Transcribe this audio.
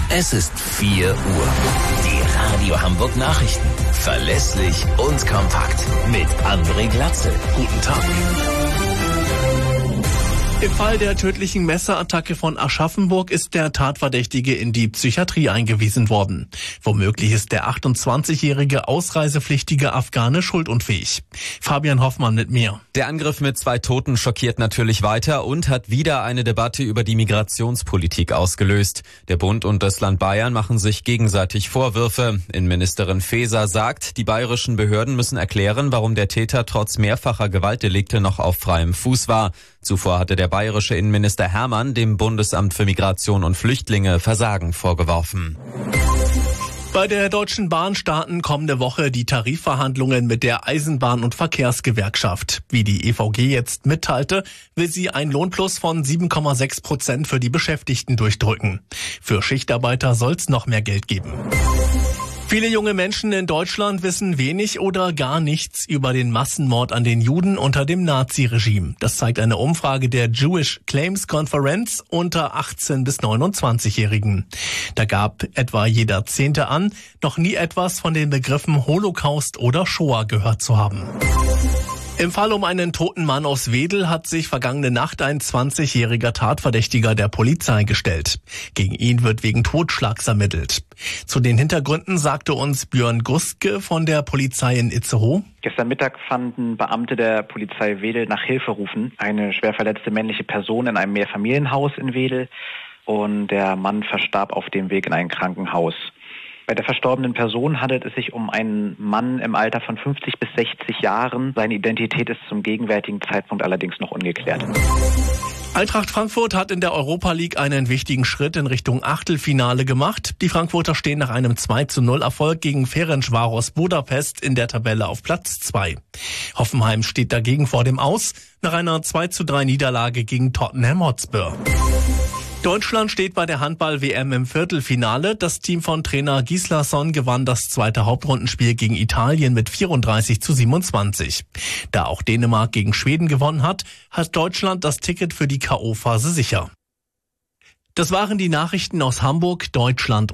Es ist 4 Uhr. Die Radio Hamburg Nachrichten. Verlässlich und kompakt. Mit André Glatzel. Guten Tag. Im Fall der tödlichen Messerattacke von Aschaffenburg ist der Tatverdächtige in die Psychiatrie eingewiesen worden. Womöglich ist der 28-jährige ausreisepflichtige Afghane schuldunfähig. Fabian Hoffmann mit mehr. Der Angriff mit 2 Toten schockiert natürlich weiter und hat wieder eine Debatte über die Migrationspolitik ausgelöst. Der Bund und das Land Bayern machen sich gegenseitig Vorwürfe. Innenministerin Faeser sagt, die bayerischen Behörden müssen erklären, warum der Täter trotz mehrfacher Gewaltdelikte noch auf freiem Fuß war. Zuvor hatte der bayerische Innenminister Hermann dem Bundesamt für Migration und Flüchtlinge Versagen vorgeworfen. Bei der Deutschen Bahn starten kommende Woche die Tarifverhandlungen mit der Eisenbahn- und Verkehrsgewerkschaft. Wie die EVG jetzt mitteilte, will sie ein Lohnplus von 7,6% für die Beschäftigten durchdrücken. Für Schichtarbeiter soll es noch mehr Geld geben. Viele junge Menschen in Deutschland wissen wenig oder gar nichts über den Massenmord an den Juden unter dem Naziregime. Das zeigt eine Umfrage der Jewish Claims Conference unter 18- bis 29-Jährigen. Da gab etwa jeder 10. an, noch nie etwas von den Begriffen Holocaust oder Shoah gehört zu haben. Im Fall um einen toten Mann aus Wedel hat sich vergangene Nacht ein 20-jähriger Tatverdächtiger der Polizei gestellt. Gegen ihn wird wegen Totschlags ermittelt. Zu den Hintergründen sagte uns Björn Gustke von der Polizei in Itzehoe. Gestern Mittag fanden Beamte der Polizei Wedel nach Hilfe rufen. Eine schwer verletzte männliche Person in einem Mehrfamilienhaus in Wedel und der Mann verstarb auf dem Weg in ein Krankenhaus. Bei der verstorbenen Person handelt es sich um einen Mann im Alter von 50 bis 60 Jahren. Seine Identität ist zum gegenwärtigen Zeitpunkt allerdings noch ungeklärt. Eintracht Frankfurt hat in der Europa League einen wichtigen Schritt in Richtung Achtelfinale gemacht. Die Frankfurter stehen nach einem 2:0-Erfolg gegen Ferencváros Budapest in der Tabelle auf Platz 2. Hoffenheim steht dagegen vor dem Aus nach einer 2:3-Niederlage gegen Tottenham Hotspur. Deutschland steht bei der Handball-WM im Viertelfinale. Das Team von Trainer Gislason gewann das zweite Hauptrundenspiel gegen Italien mit 34:27. Da auch Dänemark gegen Schweden gewonnen hat, hat Deutschland das Ticket für die K.O.-Phase sicher. Das waren die Nachrichten aus Hamburg, Deutschland